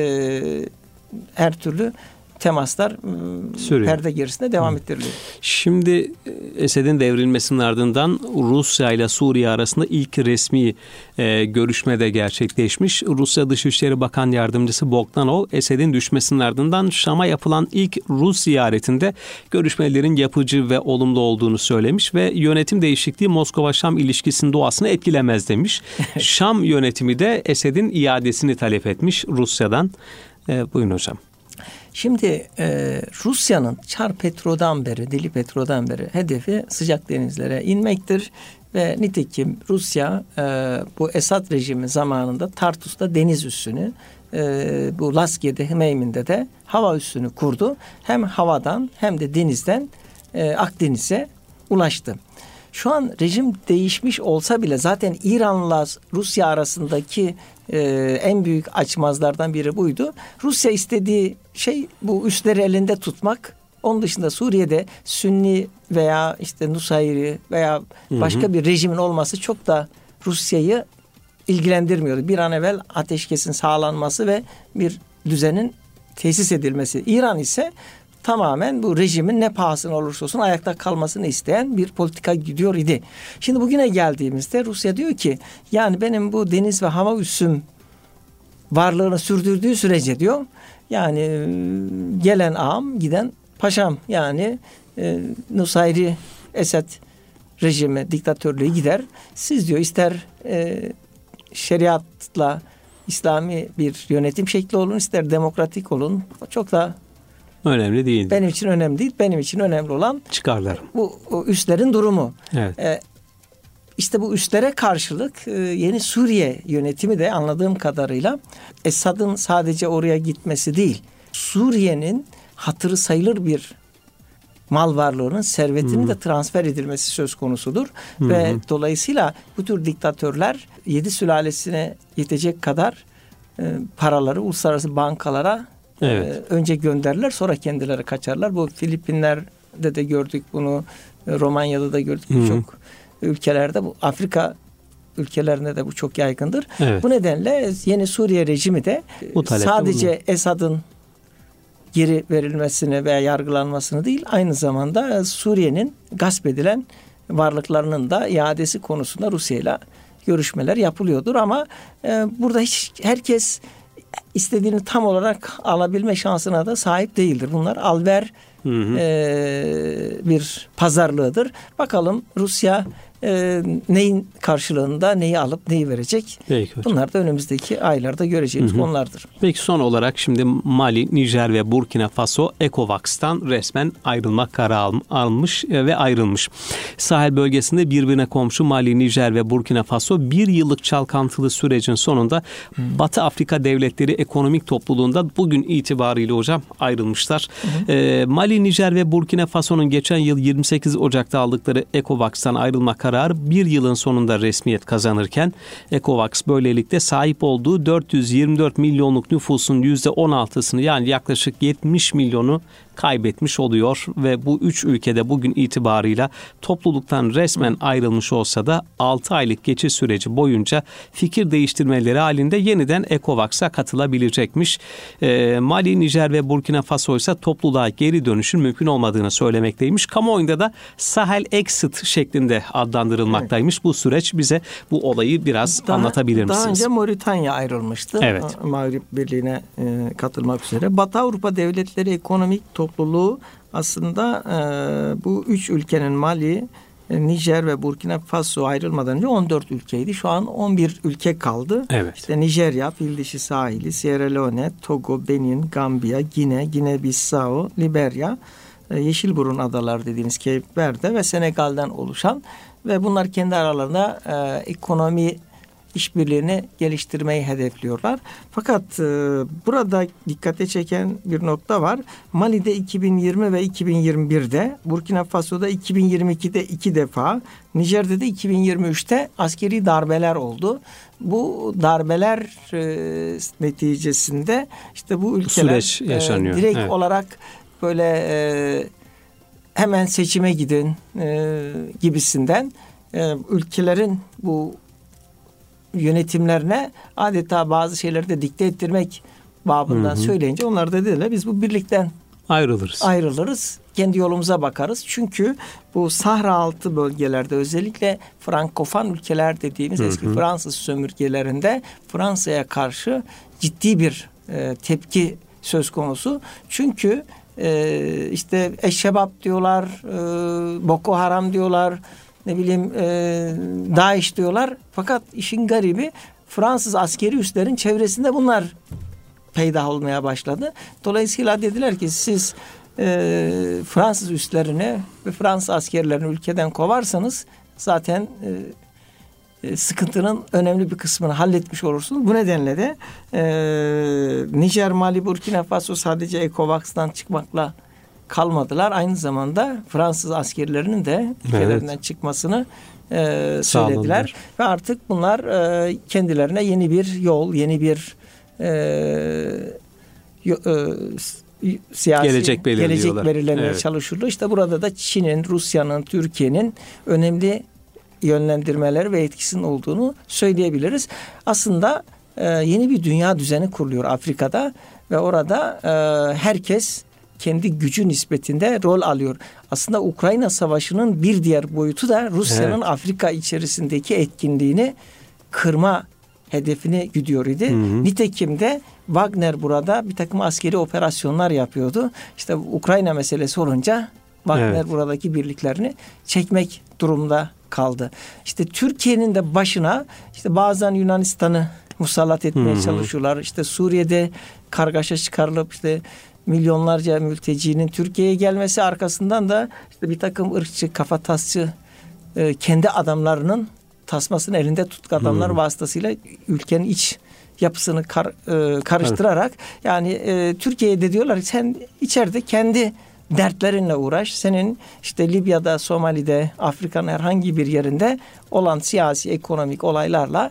her türlü temaslar Suriye. Perde gerisinde devam Hı. ettiriliyor. Şimdi Esed'in devrilmesinin ardından Rusya ile Suriye arasında ilk resmi e, görüşme de gerçekleşmiş. Rusya Dışişleri Bakan Yardımcısı Bogdanov, Esed'in düşmesinin ardından Şam'a yapılan ilk Rus ziyaretinde görüşmelerin yapıcı ve olumlu olduğunu söylemiş ve yönetim değişikliği Moskova-Şam ilişkisinin doğasını etkilemez demiş. Şam yönetimi de Esed'in iadesini talep etmiş Rusya'dan. E, buyurun hocam. Şimdi e, Rusya'nın Çar Petro'dan beri, Deli Petro'dan beri hedefi sıcak denizlere inmektir. Ve nitekim Rusya e, bu Esad rejimi zamanında Tartus'ta deniz üssünü, e, bu Laskiye'de, Hmeymin'de de hava üssünü kurdu. Hem havadan hem de denizden e, Akdeniz'e ulaştı. Şu an rejim değişmiş olsa bile zaten İran'la Rusya arasındaki e, en büyük açmazlardan biri buydu. Rusya istediği şey bu üsleri elinde tutmak. Onun dışında Suriye'de Sünni veya işte Nusayri veya başka hı hı. bir rejimin olması çok da Rusya'yı ilgilendirmiyordu. Bir an evvel ateşkesin sağlanması ve bir düzenin tesis edilmesi. İran ise tamamen bu rejimin ne pahasına olursa olsun ayakta kalmasını isteyen bir politika gidiyor idi. Şimdi bugüne geldiğimizde Rusya diyor ki, yani benim bu deniz ve hava üssüm varlığını sürdürdüğü sürece diyor, yani gelen ağam giden paşam, yani e, Nusayri Esed rejimi, diktatörlüğü gider. Siz diyor ister e, şeriatla İslami bir yönetim şekli olun, ister demokratik olun. Çok da önemli değil. Benim için önemli değil. Benim için önemli olan çıkarlar. Bu üslerin durumu. Evet. Ee, işte bu üslere karşılık e, yeni Suriye yönetimi de anladığım kadarıyla Esad'ın sadece oraya gitmesi değil, Suriye'nin hatırı sayılır bir mal varlığının, servetinin hmm. de transfer edilmesi söz konusudur. Hmm. Ve dolayısıyla bu tür diktatörler yedi sülalesine yetecek kadar e, paraları uluslararası bankalara evet. e, önce gönderirler, sonra kendileri kaçarlar. Bu Filipinler'de de gördük bunu, Romanya'da da gördük, hmm. birçok ülkelerde, bu Afrika ülkelerinde de bu çok yaygındır. Evet. Bu nedenle yeni Suriye rejimi de sadece bunu. Esad'ın geri verilmesini veya yargılanmasını değil, aynı zamanda Suriye'nin gasp edilen varlıklarının da iadesi konusunda Rusya'yla görüşmeler yapılıyordur. Ama e, burada hiç herkes istediğini tam olarak alabilme şansına da sahip değildir. Bunlar alver hı hı. E, bir pazarlığıdır. Bakalım Rusya e, neyin karşılığında neyi alıp neyi verecek? Bunlar da önümüzdeki aylarda göreceğimiz hı hı. konulardır. Peki son olarak şimdi Mali, Nijer ve Burkina Faso ECOWAS'tan resmen ayrılma kararı almış ve ayrılmış. Sahel bölgesinde birbirine komşu Mali, Nijer ve Burkina Faso bir yıllık çalkantılı sürecin sonunda Batı Afrika Devletleri Ekonomik Topluluğu'nda bugün itibariyle hocam ayrılmışlar. Hı hı. E, Mali, Nijer ve Burkina Faso'nun geçen yıl yirmi sekiz Ocak'ta aldıkları ECOWAS'tan ayrılma kararı bir yılın sonunda resmiyet kazanırken ECOWAS böylelikle sahip olduğu dört yüz yirmi dört milyonluk nüfusun yüzde on altısını, yani yaklaşık yetmiş milyonu kaybetmiş oluyor ve bu üç ülkede bugün itibarıyla topluluktan resmen ayrılmış olsa da altı aylık geçiş süreci boyunca fikir değiştirmeleri halinde yeniden ECOWAS'a katılabilecekmiş. E, Mali, Nijer ve Burkina Faso ise topluluğa geri dönüşün mümkün olmadığını söylemekteymiş. Kamuoyunda da Sahel Exit şeklinde adlandırılmaktaymış. Evet. Bu süreç bize bu olayı biraz daha, anlatabilir misiniz? Daha önce Moritanya ayrılmıştı. Evet. Mağrip Birliği'ne e, katılmak üzere. Batı Avrupa Devletleri Ekonomik Topluluğu aslında e, bu üç ülkenin Mali, Nijer ve Burkina Faso ayrılmadan önce on dört ülkeydi. Şu an on bir ülke kaldı. Evet. İşte Nijerya, Fildişi Sahili, Sierra Leone, Togo, Benin, Gambiya, Gine, Gine-Bissau, Liberya, Yeşilburun Adaları dediğimiz Cape Verde ve Senegal'den oluşan ve bunlar kendi aralarında e, ekonomi işbirliğini geliştirmeyi hedefliyorlar. Fakat e, burada dikkate çeken bir nokta var. Mali'de iki bin yirmi ve iki bin yirmi birde, Burkina Faso'da iki bin yirmi ikide iki defa, Nijer'de de iki bin yirmi üçte askeri darbeler oldu. Bu darbeler e, neticesinde işte bu ülkeler süreç yaşanıyor. E, direkt evet. olarak böyle e, hemen seçime gidin e, gibisinden e, ülkelerin bu yönetimlerine adeta bazı şeyleri de dikte ettirmek babından hı hı. söyleyince onlar da dediler biz bu birlikten ayrılırız. Ayrılırız. Kendi yolumuza bakarız. Çünkü bu Sahra altı bölgelerde özellikle Frankofon ülkeler dediğimiz hı hı. eski Fransız sömürgelerinde Fransa'ya karşı ciddi bir e, tepki söz konusu. Çünkü e, işte Eşşebab diyorlar, e, Boko Haram diyorlar, ne bileyim e, DAEŞ diyorlar. Fakat işin garibi Fransız askeri üslerin çevresinde bunlar peydah olmaya başladı. Dolayısıyla dediler ki siz e, Fransız üslerini ve Fransız askerlerini ülkeden kovarsanız zaten e, e, sıkıntının önemli bir kısmını halletmiş olursunuz. Bu nedenle de e, Nijer, Mali, Burkina Faso sadece ECOWAS'tan çıkmakla kalmadılar. Aynı zamanda Fransız askerlerinin de ülkelerinden evet. çıkmasını e, söylediler. Sağladılar. Ve artık bunlar e, kendilerine yeni bir yol, yeni bir e, e, siyasi gelecek, gelecek belirlemeye evet. çalışılıyor. İşte burada da Çin'in, Rusya'nın, Türkiye'nin önemli yönlendirmeleri ve etkisinin olduğunu söyleyebiliriz. Aslında e, yeni bir dünya düzeni kuruluyor Afrika'da ve orada e, herkes kendi gücü nispetinde rol alıyor. Aslında Ukrayna Savaşı'nın bir diğer boyutu da Rusya'nın evet. Afrika içerisindeki etkinliğini kırma hedefini güdüyor idi. Hı hı. Nitekim de Wagner burada bir takım askeri operasyonlar yapıyordu. İşte Ukrayna meselesi olunca Wagner evet. buradaki birliklerini çekmek durumda kaldı. İşte Türkiye'nin de başına işte bazen Yunanistan'ı musallat etmeye hı hı. çalışıyorlar. İşte Suriye'de kargaşa çıkarılıp işte milyonlarca mültecinin Türkiye'ye gelmesi arkasından da işte bir takım ırkçı, kafatasçı e, kendi adamlarının tasmasını elinde tutku adamlar hmm. vasıtasıyla ülkenin iç yapısını kar, e, karıştırarak evet. yani e, Türkiye'de diyorlar sen içeride kendi dertlerinle uğraş. Senin işte Libya'da, Somali'de, Afrika'nın herhangi bir yerinde olan siyasi, ekonomik olaylarla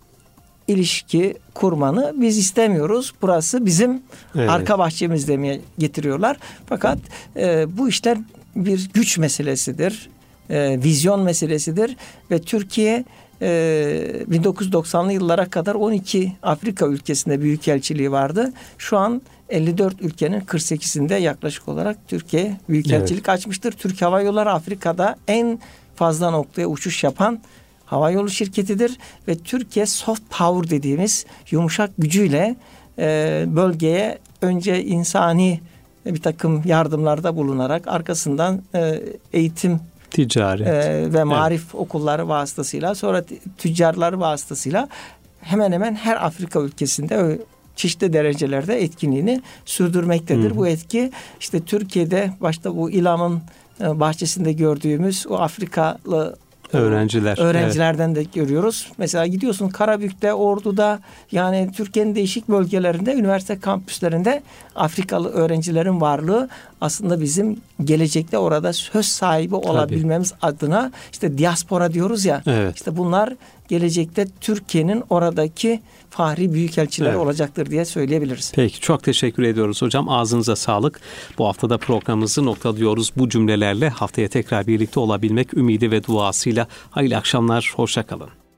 ilişki kurmanı biz istemiyoruz. Burası bizim evet. arka bahçemiz demeye getiriyorlar. Fakat e, bu işler bir güç meselesidir. E, vizyon meselesidir. Ve Türkiye e, bin dokuz yüz doksanlı yıllara kadar on iki Afrika ülkesinde büyükelçiliği vardı. Şu an elli dört ülkenin kırk sekizinde yaklaşık olarak Türkiye büyükelçilik evet. açmıştır. Türk Hava Yolları Afrika'da en fazla noktaya uçuş yapan havayolu şirketidir ve Türkiye soft power dediğimiz yumuşak gücüyle e, bölgeye önce insani bir takım yardımlarda bulunarak arkasından e, eğitim, ticaret e, ve marif evet. okulları vasıtasıyla sonra tüccarlar vasıtasıyla hemen hemen her Afrika ülkesinde çeşitli derecelerde etkinliğini sürdürmektedir. Hı. Bu etki işte Türkiye'de başta bu İLAM'ın bahçesinde gördüğümüz o Afrikalı öğrenciler. Öğrencilerden evet. de görüyoruz. Mesela gidiyorsun Karabük'te, Ordu'da yani Türkiye'nin değişik bölgelerinde, üniversite kampüslerinde Afrikalı öğrencilerin varlığı aslında bizim gelecekte orada söz sahibi olabilmemiz Tabii. adına işte diaspora diyoruz ya. Evet. İşte bunlar gelecekte Türkiye'nin oradaki fahri büyükelçiler evet. olacaktır diye söyleyebiliriz. Peki, çok teşekkür ediyoruz hocam. Ağzınıza sağlık. Bu haftada programımızı noktalıyoruz bu cümlelerle. Haftaya tekrar birlikte olabilmek ümidi ve duasıyla. Hayırlı akşamlar, hoşça kalın.